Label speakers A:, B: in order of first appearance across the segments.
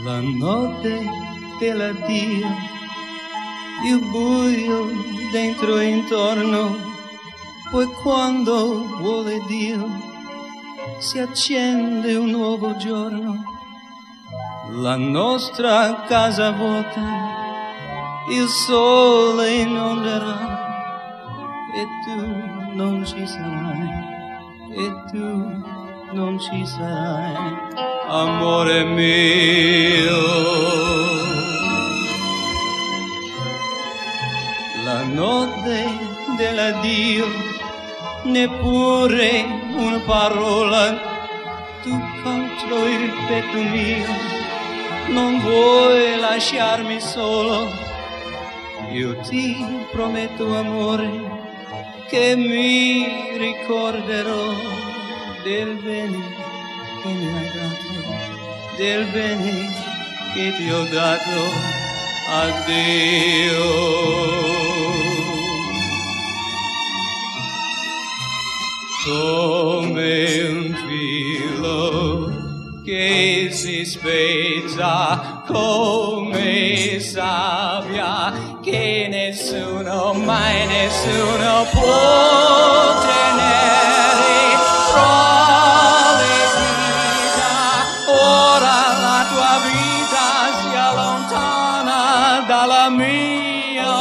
A: La notte dell'addio, il buio dentro e intorno, poi quando vuole Dio si accende un nuovo giorno. La nostra casa vuota, il sole inonderà e tu non ci sarai, e tu non ci sarai, amore mio. La notte dell'addio, neppure una parola, tu contro il petto mio non vuoi lasciarmi solo. Io ti prometto, amore, che mi ricorderò del bene che mi hai dato, del bene che ti ho dato. Addio. Come un filo che si spezza, come sabbia che nessuno, mai nessuno può tenere fra le dita. Ora la tua vita si allontana dalla mia.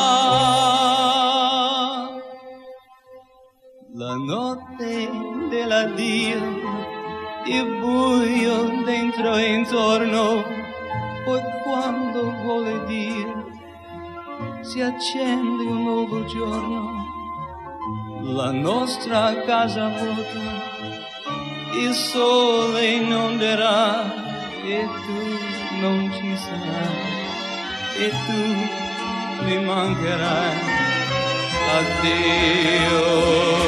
A: La notte dell'addio, il buio dentro e intorno, poi quando vuole Dio si accende un nuovo giorno. La nostra casa vuota, il sole inonderà e tu non ci sarai, e tu mi mancherai. Addio.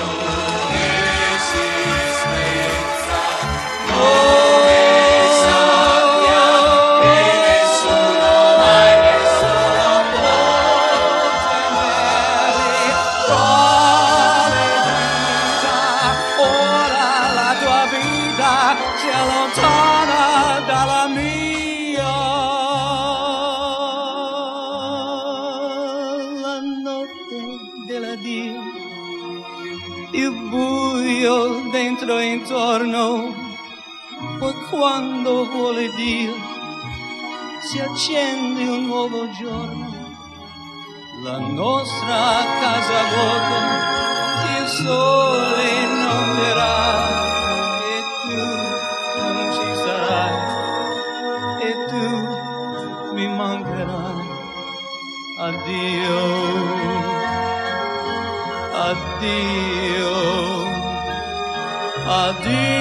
A: Si allontana dalla mia. La notte dell'addio, il buio dentro e intorno, poi quando vuole Dio si accende un nuovo giorno. La nostra casa vuota, il sole inonderà e tu non ci sarai, e tu mi mancherai. Addio, addio, addio.